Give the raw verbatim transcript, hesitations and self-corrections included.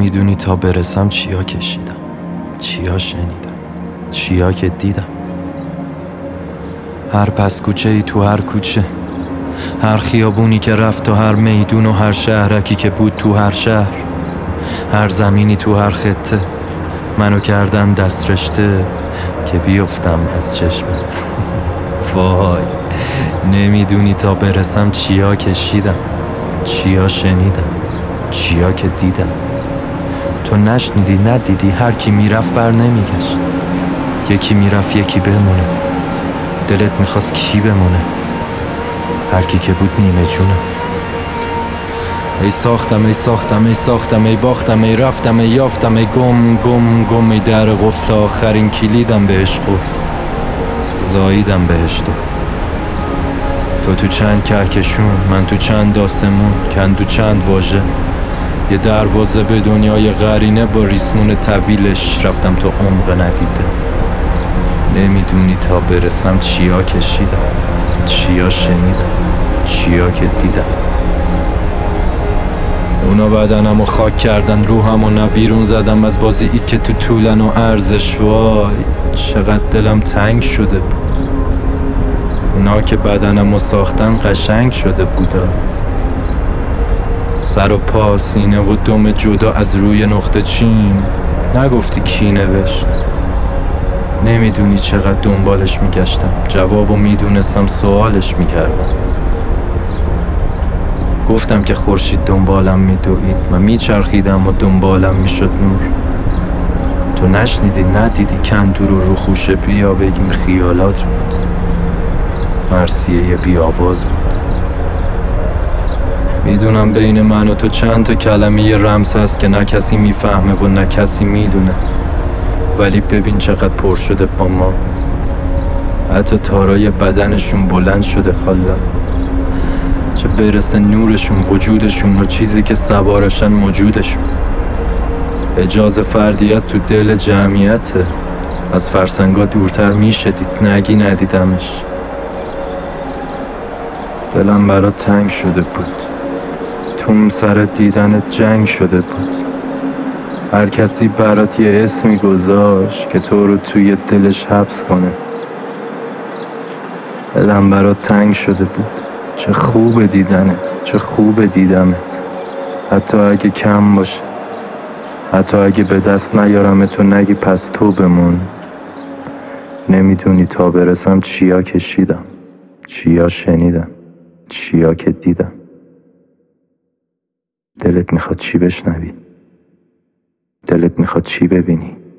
نمیدونی تا برسم چیا کشیدم، چیا شنیدم، چیا که دیدم. هر پس کوچه ای تو هر کوچه، هر خیابونی که رفت و هر میدون و هر شهرکی که بود تو هر شهر، هر زمینی تو هر خطه، منو کردن دست رشته که بیفتم از چشمت. وای نمیدونی تا برسم چیا کشیدم، چیا شنیدم، چیا که دیدم. تو نشنیدی ندیدی، هر کی میرفت بر نمیگشت، یکی میرفت یکی بمونه. دلت میخواست کی بمونه؟ هر کی که بود نیمه جونه. ای ساختم ای ساختم ای ساختم ای باختم ای رفتم ای یافتم ای گم گم گم ای در قفل آخرین کلیدم بهش خورد، زاییدم بهش تو. تو تو چند کهکشون، من تو چند آسمون، کندو چند واژه، یه دروازه به دنیای قرینه با ریسمون طویلش رفتم تو عمق ندیده. نمیدونی تا برسم چیا کشیدم، چیا شنیدم، چیا که دیدم. اونا بدنمو خاک کردن، روحمو نه بیرون زدم از بازی ای که تو طولن و عرضش. وای چقدر دلم تنگ شده بود. اونا که بدنمو ساختن قشنگ شده بودا، سر و پا سینه و دم جدا از روی نقطه چین. نگفتی کی نوشت. نمیدونی چقدر دنبالش میگشتم، جوابو میدونستم سوالش میکردم. گفتم که خورشید دنبالم میدوید، من میچرخیدم و دنبالم میشد نور. تو نشنیدی ندیدی، کندو رو رو خوشه بیا بگیم خیالات بود، مرثیه بی آواز بود. میدونم بین من و تو چند تا کلمه یه رمز هست که نه کسی میفهمه و نه کسی میدونه، ولی ببین چقدر پر شده با ما. حتی تارای بدنشون بلند شده حالا، چه برسه نورشون، وجودشون و چیزی که سوارشن موجودشون. اجاز فردیت تو دل جمعیته، از فرسنگا دورتر میشه دید، نگی ندیدمش. دلم برات تنگ شده بود، توم سر دیدنت جنگ شده بود. هر کسی برات یه اسمی گذاشت که تو رو توی دلش حبس کنه. دلم برات تنگ شده بود، چه خوب دیدنت، چه خوب دیدمت. حتی اگه کم باشه، حتی اگه به دست نیارم تو نگی پس تو بمون. نمیدونی تا برسم چیا کشیدم، چیا شنیدم، چیا که دیدم. دلت میخواد چی بشنوی؟ دلت میخواد چی ببینی؟